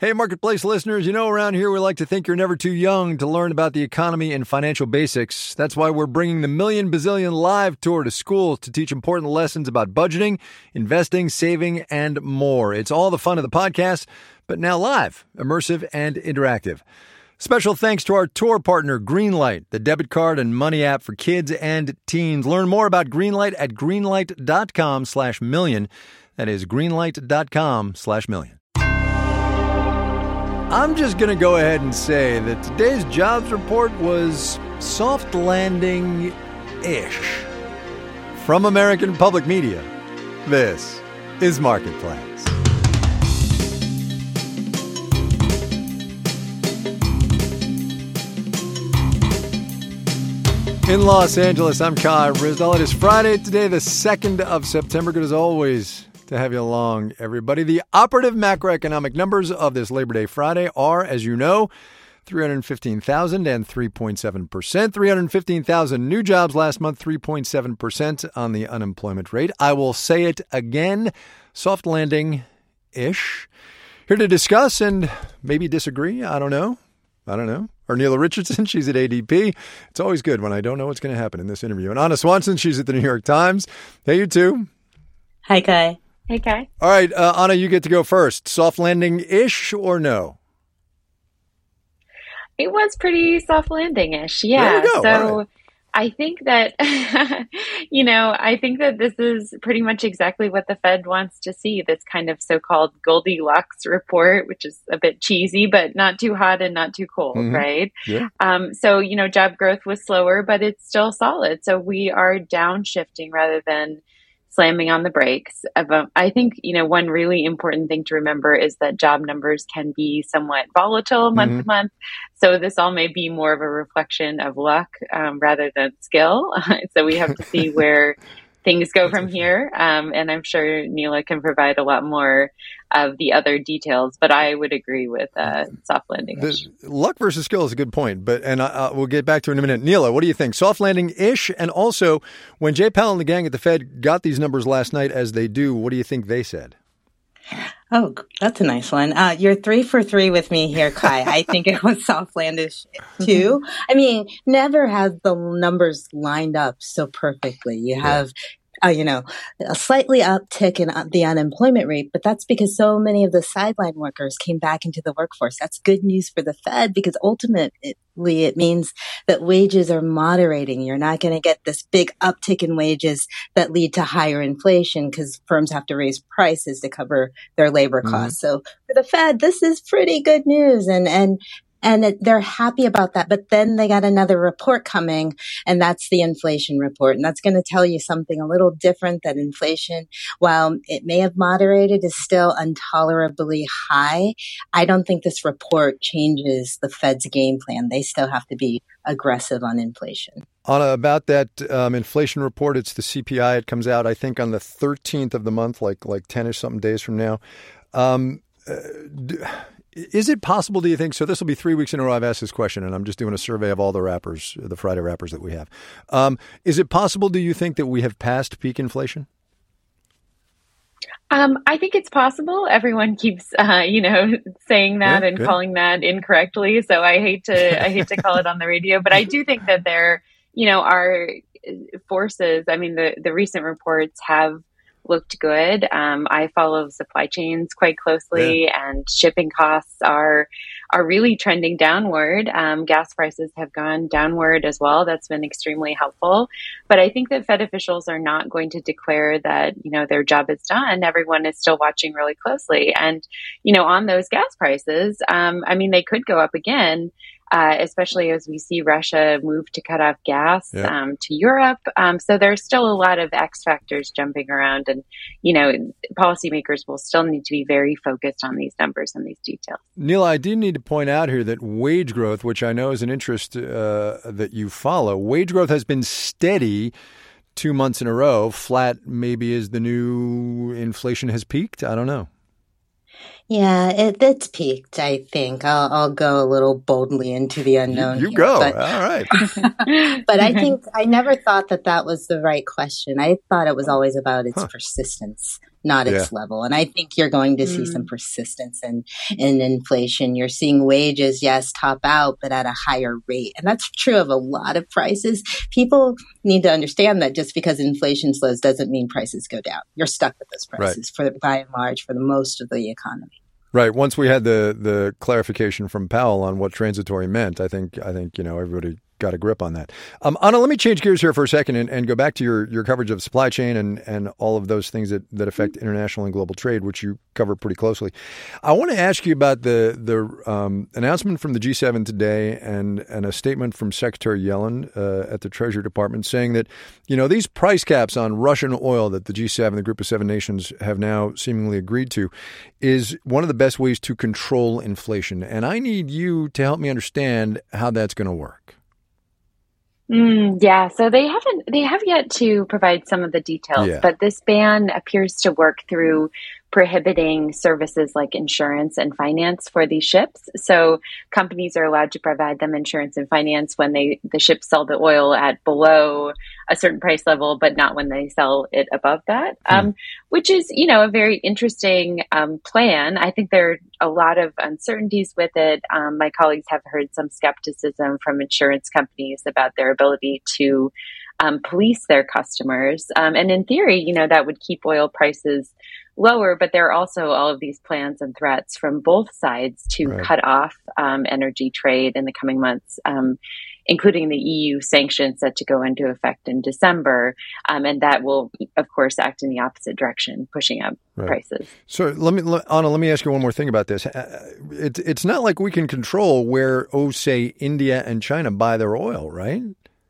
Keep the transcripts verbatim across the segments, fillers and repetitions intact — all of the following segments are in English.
Hey, Marketplace listeners, you know around here we like to think you're never too young to learn about the economy and financial basics. That's why we're bringing the Million Bazillion Live Tour to schools to teach important lessons about budgeting, investing, saving, and more. It's all the fun of the podcast, but now live, immersive, and interactive. Special thanks to our tour partner, Greenlight, the debit card and money app for kids and teens. Learn more about Greenlight at greenlight.com slash million. That is greenlight.com slash million. I'm just going to go ahead and say that today's jobs report was soft landing-ish. From American Public Media, this is Marketplace. In Los Angeles, I'm Kai Ryssdal. It is Friday today, the second of September. Good as always to have you along, everybody. The operative macroeconomic numbers of this Labor Day Friday are, as you know, three hundred fifteen thousand and three point seven percent. three hundred fifteen thousand new jobs last month, three point seven percent on the unemployment rate. I will say it again, soft landing-ish. Here to discuss and maybe disagree, I don't know. I don't know. Arnila Richardson, she's at A D P. It's always good when I don't know what's going to happen in this interview. And Anna Swanson, she's at the New York Times. Hey, you two. Hi, Kai. Hey, Kai. All right, uh, Anna, you get to go first. Soft landing-ish or no? It was pretty soft landing-ish, yeah. There we go. So right. I think that, you know, I think that this is pretty much exactly what the Fed wants to see, this kind of so-called Goldilocks report, which is a bit cheesy, but not too hot and not too cold, mm-hmm. right? Yeah. Um, so, you know, job growth was slower, but it's still solid. So we are downshifting rather than slamming on the brakes. I think, you know, one really important thing to remember is that job numbers can be somewhat volatile month mm-hmm. to month. So this all may be more of a reflection of luck um, rather than skill. So we have to see where things go from here. Um, and I'm sure Neela can provide a lot more of the other details, but I would agree with uh, soft landing. The, luck versus skill is a good point, but and uh, we'll get back to it in a minute. Neela, what do you think? Soft landing-ish? And also, when Jay Powell and the gang at the Fed got these numbers last night, as they do, what do you think they said? Oh, that's a nice one. Uh, you're three for three with me here, Kai. I think it was soft landish too. I mean, never has the numbers lined up so perfectly. You have, yeah. uh, you know, a slightly uptick in uh, the unemployment rate, but that's because so many of the sideline workers came back into the workforce. That's good news for the Fed because ultimately it means that wages are moderating. You're not going to get this big uptick in wages that lead to higher inflation because firms have to raise prices to cover their labor costs. Mm-hmm. So for the Fed, this is pretty good news. And, and, And they're happy about that. But then they got another report coming, and that's the inflation report. And that's going to tell you something a little different, that inflation, while it may have moderated, is still intolerably high. I don't think this report changes the Fed's game plan. They still have to be aggressive on inflation. Anna, about that um, inflation report, it's the C P I. It comes out, I think, on the thirteenth of the month, like like ten-ish something days from now. Um, uh, do, Is it possible, do you think, so this will be three weeks in a row I've asked this question, and I'm just doing a survey of all the rappers, the Friday rappers that we have. Um, is it possible, do you think, that we have passed peak inflation? Um, I think it's possible. Everyone keeps, uh, you know, saying that yeah, and good. calling that incorrectly. So I hate to, I hate to call it on the radio, but I do think that there, you know, are forces. I mean, the, the recent reports have looked good. Um, I follow supply chains quite closely, yeah. and shipping costs are are really trending downward. Um, gas prices have gone downward as well. That's been extremely helpful. But I think that Fed officials are not going to declare that, you know, their job is done. Everyone is still watching really closely. And, you know, on those gas prices, um, I mean, they could go up again. Uh, especially as we see Russia move to cut off gas yeah. um, to Europe. Um, so there's still a lot of X factors jumping around. And, you know, policymakers will still need to be very focused on these numbers and these details. Neela, I do need to point out here that wage growth, which I know is an interest uh, that you follow, wage growth has been steady two months in a row. Flat maybe is the new inflation has peaked. I don't know. Yeah, it, it's peaked, I think. I'll, I'll go a little boldly into the unknown. You, you here, go. But, all right. But I think I never thought that that was the right question. I thought it was always about its huh. persistence. not yeah. its level. And I think you're going to see mm. some persistence in, in inflation. You're seeing wages, yes, top out, but at a higher rate. And that's true of a lot of prices. People need to understand that just because inflation slows doesn't mean prices go down. You're stuck with those prices right. for by and large for the most of the economy. Right. Once we had the the clarification from Powell on what transitory meant, I think I think you know everybody got a grip on that. Um, Anna, let me change gears here for a second and, and go back to your, your coverage of supply chain and, and all of those things that, that affect international and global trade, which you cover pretty closely. I want to ask you about the the um, announcement from the G seven today and, and a statement from Secretary Yellen uh, at the Treasury Department saying that, you know, these price caps on Russian oil that the G seven, the group of seven nations, have now seemingly agreed to is one of the best ways to control inflation. And I need you to help me understand how that's going to work. Mm, yeah, so they haven't, they have yet to provide some of the details, yeah. but this ban appears to work through prohibiting services like insurance and finance for these ships. So companies are allowed to provide them insurance and finance when they the ships sell the oil at below a certain price level, but not when they sell it above that, hmm. um, which is, you know, a very interesting um, plan. I think there are a lot of uncertainties with it. Um, my colleagues have heard some skepticism from insurance companies about their ability to um, police their customers. Um, and in theory, you know, that would keep oil prices lower, but there are also all of these plans and threats from both sides to right. cut off um, energy trade in the coming months, um, including the E U sanctions set to go into effect in December. Um, and that will, of course, act in the opposite direction, pushing up right. prices. So let me, Anna, let me ask you one more thing about this. It, it's not like we can control where, oh, say, India and China buy their oil, right?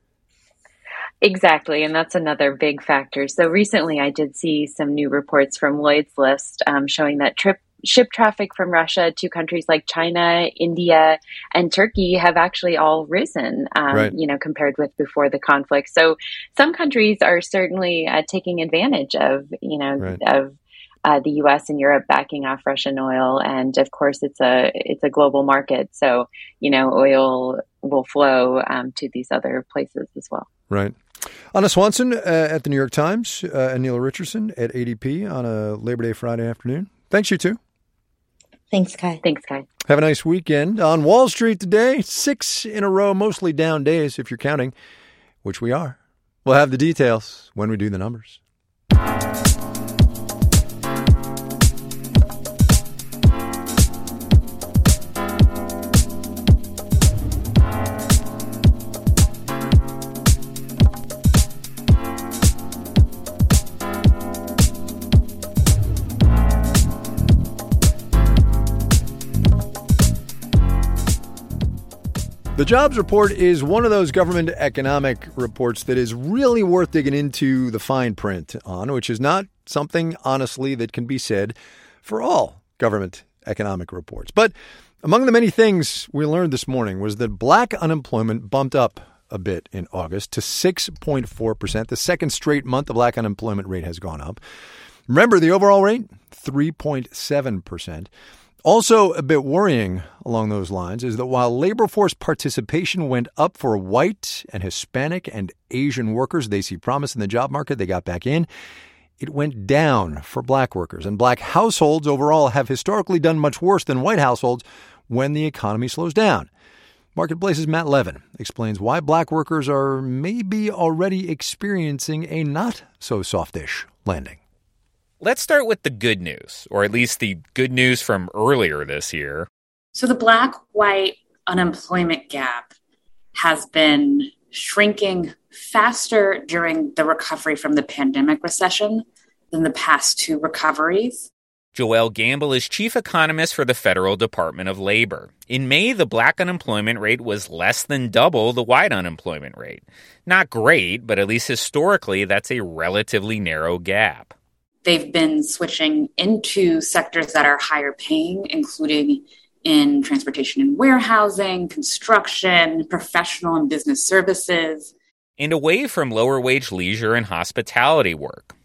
Exactly. And that's another big factor. So recently I did see some new reports from Lloyd's List um, showing that trip ship traffic from Russia to countries like China, India, and Turkey have actually all risen, um, right. you know, compared with before the conflict. So some countries are certainly uh, taking advantage of, you know, right. of uh, the U S and Europe backing off Russian oil. And of course, it's a it's a global market. So, you know, oil will flow um, to these other places as well. Right. Anna Swanson uh, at the New York Times uh, and Neil Richardson at A D P on a Labor Day Friday afternoon. Thanks, you two. Thanks, Kai. Thanks, Kai. Have a nice weekend. On Wall Street today, six in a row, mostly down days if you're counting, which we are. We'll have the details when we do the numbers. The jobs report is one of those government economic reports that is really worth digging into the fine print on, which is not something, honestly, that can be said for all government economic reports. But among the many things we learned this morning was that black unemployment bumped up a bit in August to six point four percent. The second straight month the black unemployment rate has gone up. Remember the overall rate? three point seven percent. Also a bit worrying along those lines is that while labor force participation went up for white and Hispanic and Asian workers, they see promise in the job market, they got back in, it went down for black workers. And black households overall have historically done much worse than white households when the economy slows down. Marketplace's Matt Levin explains why black workers are maybe already experiencing a not-so-softish landing. Let's start with the good news, or at least the good news from earlier this year. So the black-white unemployment gap has been shrinking faster during the recovery from the pandemic recession than the past two recoveries. Joelle Gamble is chief economist for the Federal Department of Labor. In May, the black unemployment rate was less than double the white unemployment rate. Not great, but at least historically, that's a relatively narrow gap. They've been switching into sectors that are higher paying, including in transportation and warehousing, construction, professional and business services. And away from lower wage leisure and hospitality work.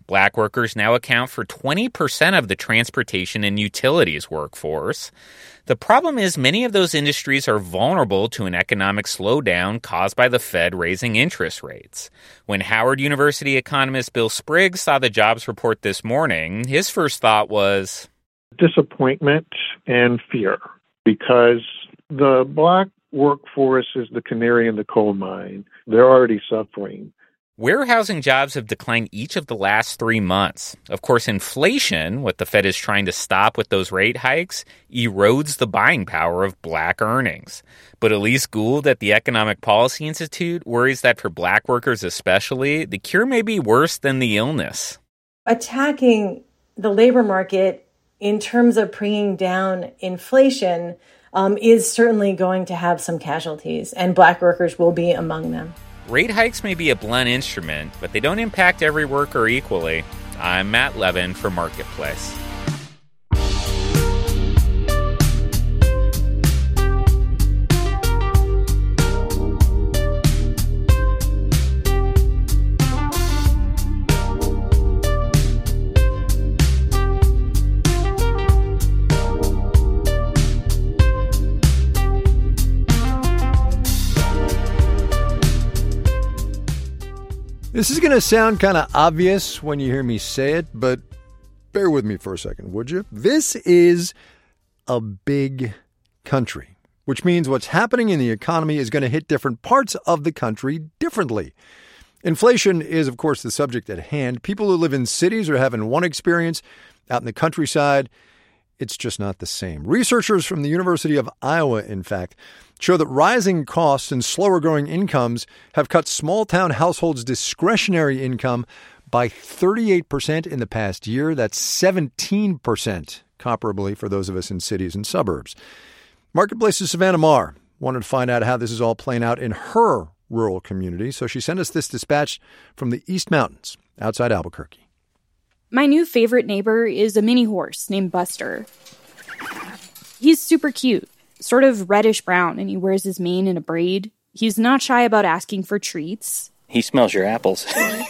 Black workers now account for twenty percent of the transportation and utilities workforce. The problem is many of those industries are vulnerable to an economic slowdown caused by the Fed raising interest rates. When Howard University economist Bill Spriggs saw the jobs report this morning, his first thought was disappointment and fear, because the Black workforce is the canary in the coal mine. They're already suffering. Warehousing jobs have declined each of the last three months. Of course, inflation, what the Fed is trying to stop with those rate hikes, erodes the buying power of Black earnings. But Elise Gould at the Economic Policy Institute worries that for Black workers especially, the cure may be worse than the illness. Attacking the labor market in terms of bringing down inflation um, is certainly going to have some casualties, and Black workers will be among them. Rate hikes may be a blunt instrument, but they don't impact every worker equally. I'm Matt Levin for Marketplace. This is going to sound kind of obvious when you hear me say it, but bear with me for a second, would you? This is a big country, which means what's happening in the economy is going to hit different parts of the country differently. Inflation is, of course, the subject at hand. People who live in cities are having one experience. Out in the countryside, it's just not the same. Researchers from the University of Iowa, in fact, show that rising costs and slower growing incomes have cut small-town households' discretionary income by thirty-eight percent in the past year. That's seventeen percent comparably for those of us in cities and suburbs. Marketplace's Savannah Maher wanted to find out how this is all playing out in her rural community, so she sent us this dispatch from the East Mountains outside Albuquerque. My new favorite neighbor is a mini horse named Buster. He's super cute, sort of reddish-brown, and he wears his mane in a braid. He's not shy about asking for treats. He smells your apples. I'll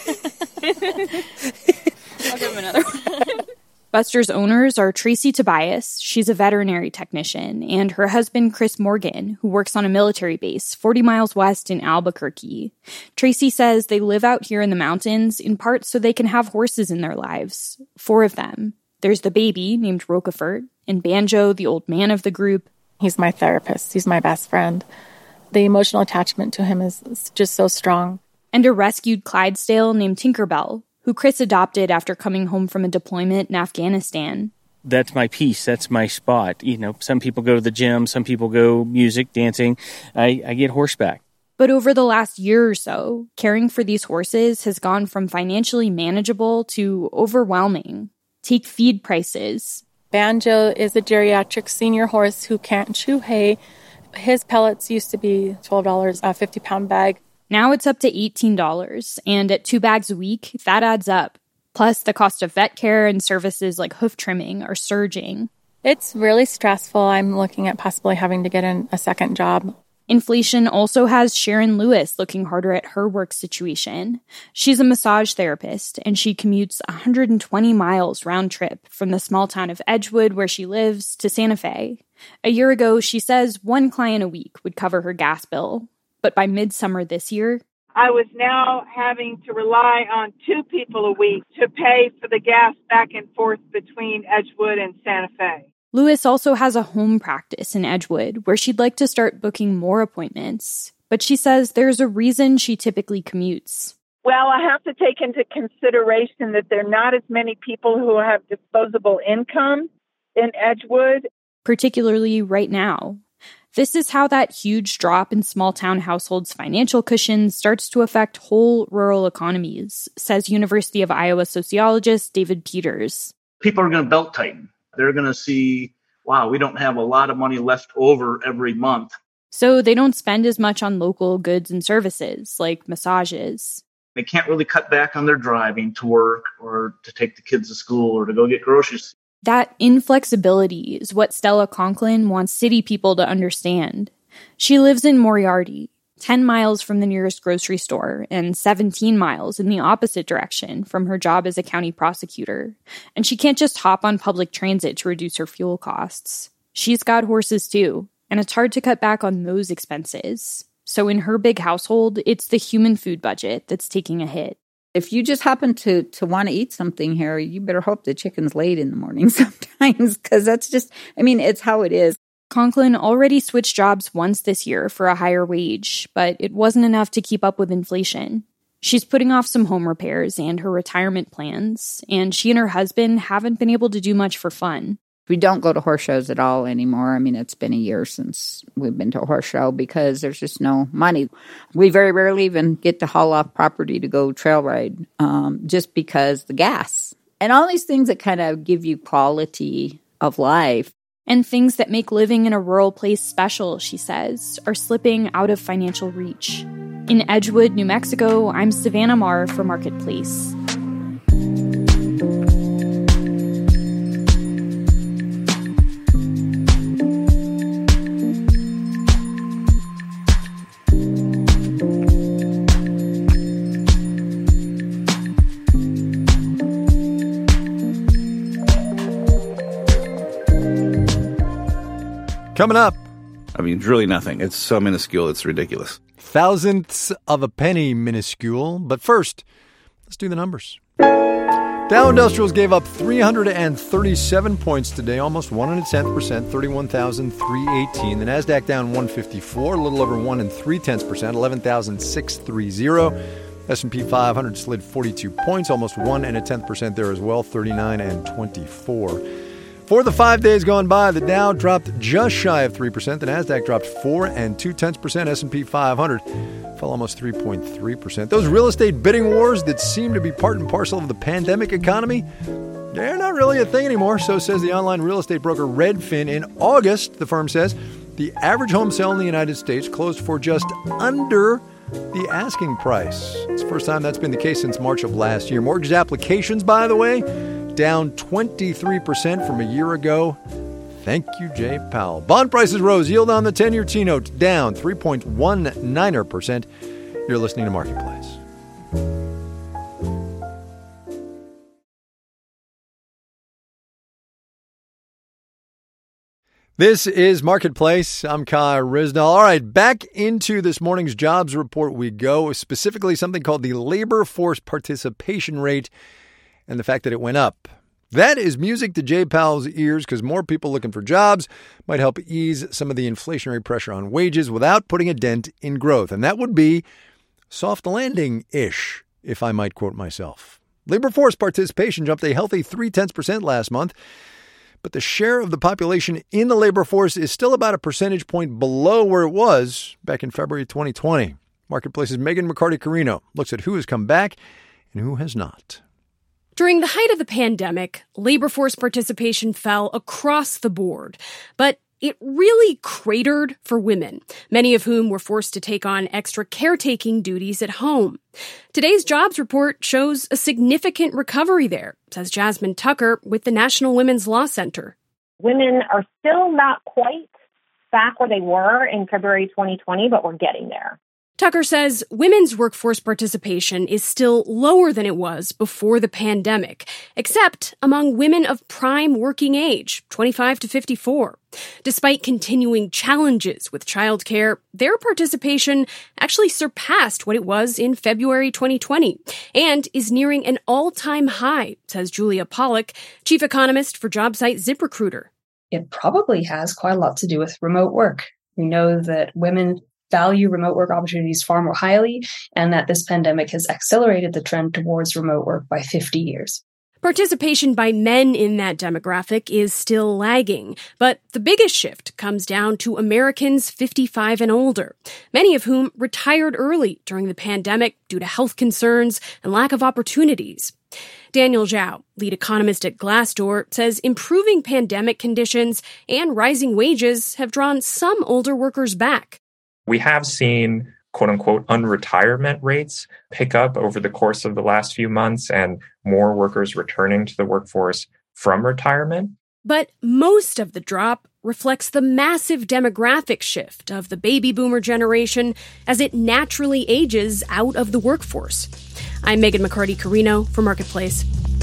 give him another one. Buster's owners are Tracy Tobias, she's a veterinary technician, and her husband Chris Morgan, who works on a military base forty miles west in Albuquerque. Tracy says they live out here in the mountains in part so they can have horses in their lives. Four of them. There's the baby, named Roquefort, and Banjo, the old man of the group. He's my therapist. He's my best friend. The emotional attachment to him is, is just so strong. And a rescued Clydesdale named Tinkerbell, who Chris adopted after coming home from a deployment in Afghanistan. That's my piece. That's my spot. You know, some people go to the gym, some people go music, dancing. I, I get horseback. But over the last year or so, caring for these horses has gone from financially manageable to overwhelming. Take feed prices. Banjo is a geriatric senior horse who can't chew hay. His pellets used to be twelve dollars a fifty-pound bag. Now it's up to eighteen dollars, and at two bags a week, that adds up. Plus, the cost of vet care and services like hoof trimming are surging. It's really stressful. I'm looking at possibly having to get in a second job. Inflation also has Sharon Lewis looking harder at her work situation. She's a massage therapist, and she commutes one hundred twenty miles round trip from the small town of Edgewood, where she lives, to Santa Fe. A year ago, she says one client a week would cover her gas bill. But by midsummer this year, I was now having to rely on two people a week to pay for the gas back and forth between Edgewood and Santa Fe. Lewis also has a home practice in Edgewood where she'd like to start booking more appointments. But she says there's a reason she typically commutes. Well, I have to take into consideration that there are not as many people who have disposable income in Edgewood. Particularly right now. This is how that huge drop in small-town households' financial cushion starts to affect whole rural economies, says University of Iowa sociologist David Peters. People are going to belt-tighten. They're going to see, wow, we don't have a lot of money left over every month. So they don't spend as much on local goods and services, like massages. They can't really cut back on their driving to work or to take the kids to school or to go get groceries. That inflexibility is what Stella Conklin wants city people to understand. She lives in Moriarty, ten miles from the nearest grocery store and seventeen miles in the opposite direction from her job as a county prosecutor. And she can't just hop on public transit to reduce her fuel costs. She's got horses too, and it's hard to cut back on those expenses. So in her big household, it's the human food budget that's taking a hit. If you just happen to, to want to eat something here, you better hope the chicken's laid in the morning sometimes, because that's just, I mean, it's how it is. Conklin already switched jobs once this year for a higher wage, but it wasn't enough to keep up with inflation. She's putting off some home repairs and her retirement plans, and she and her husband haven't been able to do much for fun. We don't go to horse shows at all anymore. I mean, it's been a year since we've been to a horse show because there's just no money. We very rarely even get to haul off property to go trail ride um, just because the gas. And all these things that kind of give you quality of life. And things that make living in a rural place special, she says, are slipping out of financial reach. In Edgewood, New Mexico, I'm Savannah Marr for Marketplace. Coming up. I mean, it's really nothing. It's so minuscule, it's ridiculous. Thousandths of a penny minuscule. But first, let's do the numbers. Dow Industrials gave up three hundred thirty-seven points today, almost one and a tenth percent, thirty-one thousand three hundred eighteen. The NASDAQ down one hundred fifty-four, a little over one and three tenths percent, eleven thousand six hundred thirty. S and P five hundred slid forty-two points, almost one and a tenth percent there as well, thirty-nine and twenty-four. For the five days gone by, the Dow dropped just shy of three percent. The NASDAQ dropped four and two tenths percent. S and P five hundred fell almost three point three percent. Those real estate bidding wars that seem to be part and parcel of the pandemic economy, they're not really a thing anymore, so says the online real estate broker Redfin. In August, the firm says, the average home sale in the United States closed for just under the asking price. It's the first time that's been the case since March of last year. Mortgage applications, by the way, down twenty-three percent from a year ago. Thank you, Jay Powell. Bond prices rose. Yield on the ten-year T-note down three point one nine percent. You're listening to Marketplace. This is Marketplace. I'm Kai Ryssdal. All right, back into this morning's jobs report we go, specifically something called the labor force participation rate and the fact that it went up. That is music to Jay Powell's ears because more people looking for jobs might help ease some of the inflationary pressure on wages without putting a dent in growth. And that would be soft landing-ish, if I might quote myself. Labor force participation jumped a healthy three-tenths percent last month, but the share of the population in the labor force is still about a percentage point below where it was back in February twenty twenty. Marketplace's Megan McCarty-Carino looks at who has come back and who has not. During the height of the pandemic, labor force participation fell across the board, but it really cratered for women, many of whom were forced to take on extra caretaking duties at home. Today's jobs report shows a significant recovery there, says Jasmine Tucker with the National Women's Law Center. Women are still not quite back where they were in February twenty twenty, but we're getting there. Tucker says women's workforce participation is still lower than it was before the pandemic, except among women of prime working age, twenty-five to fifty-four. Despite continuing challenges with childcare, their participation actually surpassed what it was in February twenty twenty and is nearing an all-time high, says Julia Pollock, chief economist for job site ZipRecruiter. It probably has quite a lot to do with remote work. We know that women value remote work opportunities far more highly, and that this pandemic has accelerated the trend towards remote work by fifty years. Participation by men in that demographic is still lagging, but the biggest shift comes down to Americans fifty-five and older, many of whom retired early during the pandemic due to health concerns and lack of opportunities. Daniel Zhao, lead economist at Glassdoor, says improving pandemic conditions and rising wages have drawn some older workers back. We have seen, quote unquote, unretirement rates pick up over the course of the last few months and more workers returning to the workforce from retirement. But most of the drop reflects the massive demographic shift of the baby boomer generation as it naturally ages out of the workforce. I'm Megan McCarty-Carino for Marketplace.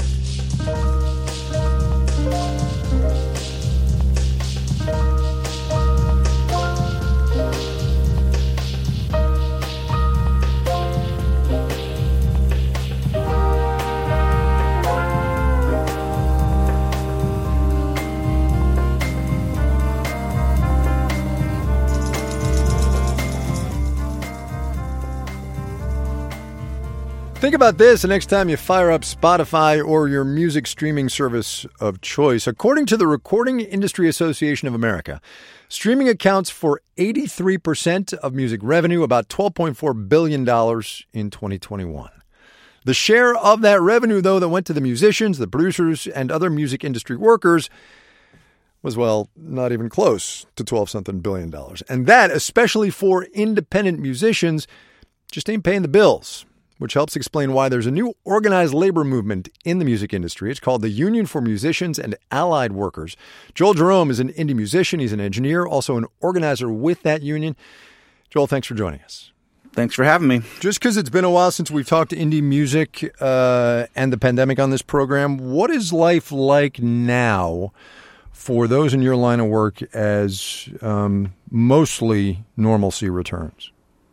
Think about this the next time you fire up Spotify or your music streaming service of choice. According to the Recording Industry Association of America, streaming accounts for eighty-three percent of music revenue, about twelve point four billion dollars in twenty twenty-one. The share of that revenue, though, that went to the musicians, the producers, and other music industry workers was, well, not even close to twelve something billion dollars. And that, especially for independent musicians, just ain't paying the bills, which helps explain why there's a new organized labor movement in the music industry. It's called the Union for Musicians and Allied Workers. Joel Jerome is an indie musician. He's an engineer, also an organizer with that union. Joel, thanks for joining us. Thanks for having me. Just because it's been a while since we've talked to indie music uh, and the pandemic on this program, what is life like now for those in your line of work as um, mostly normalcy returns?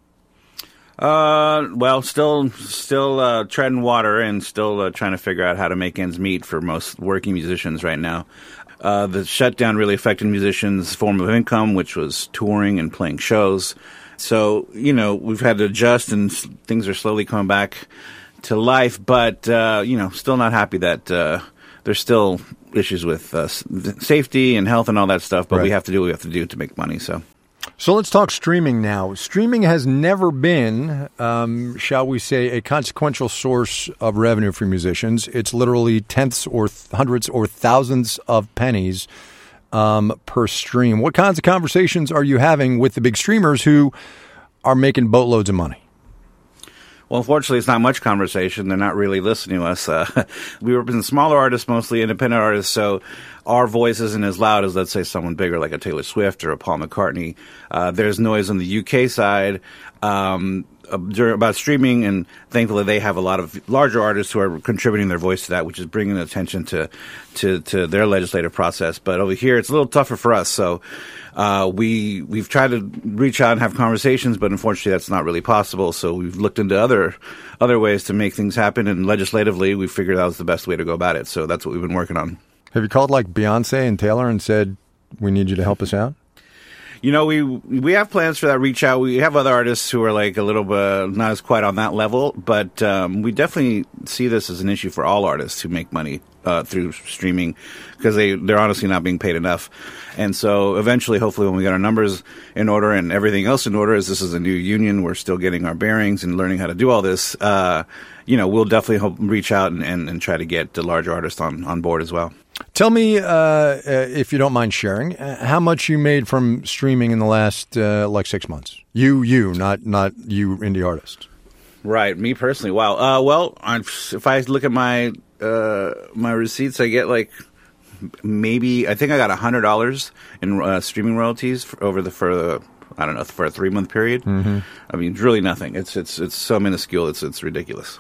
Uh, well, still, still uh, treading water and still uh, trying to figure out how to make ends meet for most working musicians right now. Uh, the shutdown really affected musicians' form of income, which was touring and playing shows. So, you know, we've had to adjust and things are slowly coming back to life, but, uh, you know, still not happy that uh, there's still issues with uh, safety and health and all that stuff, but right. we have to do what we have to do to make money, so. So let's talk streaming now. Streaming has never been, um, shall we say, a consequential source of revenue for musicians. It's literally tenths or th- hundreds or thousands of pennies um, per stream. What kinds of conversations are you having with the big streamers who are making boatloads of money? Well, unfortunately, it's not much conversation. They're not really listening to us. Uh, we were in smaller artists, mostly independent artists, so our voice isn't as loud as, let's say, someone bigger like a Taylor Swift or a Paul McCartney. Uh, there's noise on the U K side um, about streaming, and thankfully they have a lot of larger artists who are contributing their voice to that, which is bringing attention to, to, to their legislative process. But over here, it's a little tougher for us, so uh, we, we've tried to reach out and have conversations, but unfortunately that's not really possible, so we've looked into other other ways to make things happen, and legislatively we figured that was the best way to go about it, so that's what we've been working on. Have you called like Beyonce and Taylor and said, we need you to help us out? You know, we we have plans for that reach out. We have other artists who are like a little bit not as quite on that level, but um, we definitely see this as an issue for all artists who make money uh, through streaming because they, they're honestly not being paid enough. And so eventually, hopefully, when we get our numbers in order and everything else in order, as this is a new union, we're still getting our bearings and learning how to do all this, uh, you know, we'll definitely hope, reach out and, and, and try to get the larger artists on, on board as well. Tell me, uh, if you don't mind sharing, how much you made from streaming in the last, uh, like, six months. You, you, not not you indie artists. Right, me personally. Wow. Uh, well, if I look at my uh, my receipts, I get, like, maybe, I think I got one hundred dollars in uh, streaming royalties for, over the, for the, I don't know, for a three-month period. Mm-hmm. I mean, really nothing. It's it's it's so minuscule, it's it's ridiculous.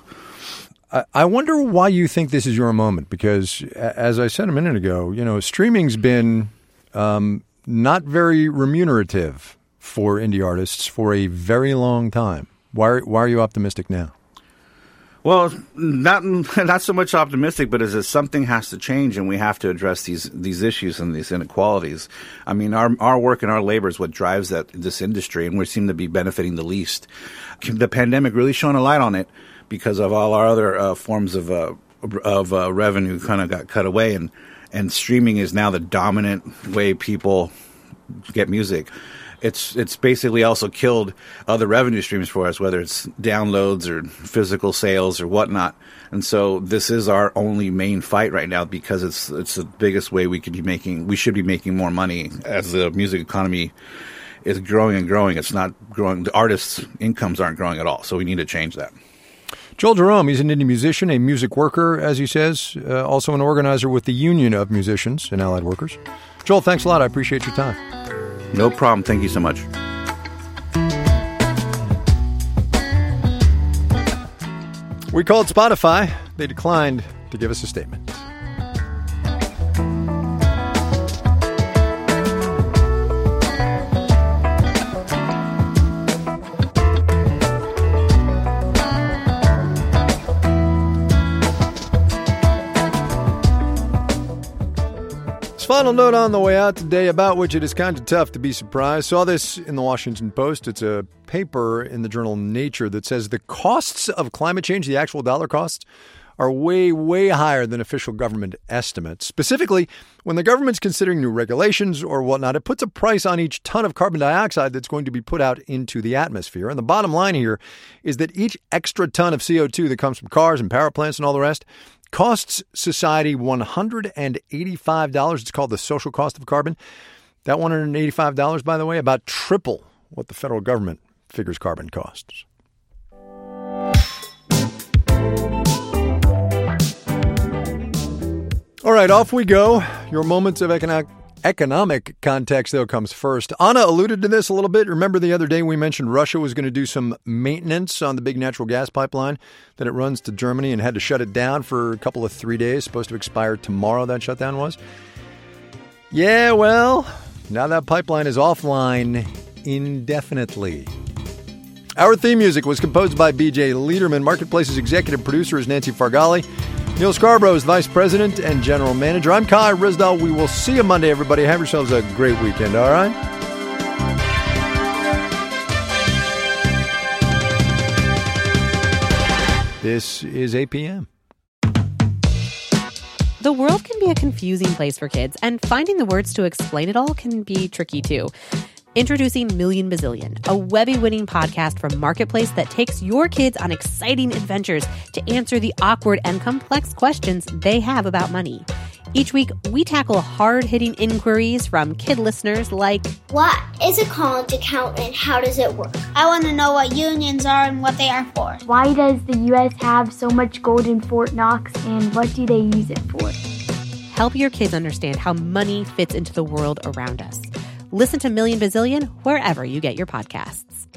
I wonder why you think this is your moment, because as I said a minute ago, you know, streaming's been um, not very remunerative for indie artists for a very long time. Why, why are you optimistic now? Well, not not so much optimistic, but as if something has to change and we have to address these these issues and these inequalities. I mean, our our work and our labor is what drives that this industry, and we seem to be benefiting the least. The pandemic really shone a light on it, because of all our other uh, forms of uh, of uh, revenue kind of got cut away, and, and streaming is now the dominant way people get music. It's it's basically also killed other revenue streams for us, whether it's downloads or physical sales or whatnot. And so this is our only main fight right now, because it's it's the biggest way we could be making we should be making more money as the music economy is growing and growing. It's not growing. The artists' incomes aren't growing at all, so we need to change that. Joel Jerome, he's an indie musician, a music worker, as he says, uh, also an organizer with the Union of Musicians and Allied Workers. Joel, thanks a lot. I appreciate your time. No problem. Thank you so much. We called Spotify. They declined to give us a statement. Final note on the way out today, about which it is kind of tough to be surprised. Saw this in the Washington Post. It's a paper in the journal Nature that says the costs of climate change, the actual dollar costs, are way, way higher than official government estimates. Specifically, when the government's considering new regulations or whatnot, it puts a price on each ton of carbon dioxide that's going to be put out into the atmosphere. And the bottom line here is that each extra ton of C O two that comes from cars and power plants and all the rest costs society one hundred eighty-five dollars. It's called the social cost of carbon. That one hundred eighty-five dollars, by the way, about triple what the federal government figures carbon costs. All right, off we go. Your moments of economic economic context, though, comes first. Anna alluded to this a little bit. Remember the other day we mentioned Russia was going to do some maintenance on the big natural gas pipeline that it runs to Germany and had to shut it down for a couple of three days. Supposed to expire tomorrow, that shutdown was. Yeah, well, now that pipeline is offline indefinitely. Our theme music was composed by B J Liederman. Marketplace's executive producer is Nancy Fargali. Neil Scarborough is Vice President and General Manager. I'm Kai Ryssdal. We will see you Monday, everybody. Have yourselves a great weekend, all right? This is eight p.m. The world can be a confusing place for kids, and finding the words to explain it all can be tricky, too. Introducing Million Bazillion, a Webby-winning podcast from Marketplace that takes your kids on exciting adventures to answer the awkward and complex questions they have about money. Each week, we tackle hard-hitting inquiries from kid listeners like, what is a college account and how does it work? I want to know what unions are and what they are for. Why does the U S have so much gold in Fort Knox and what do they use it for? Help your kids understand how money fits into the world around us. Listen to Million Bazillion wherever you get your podcasts.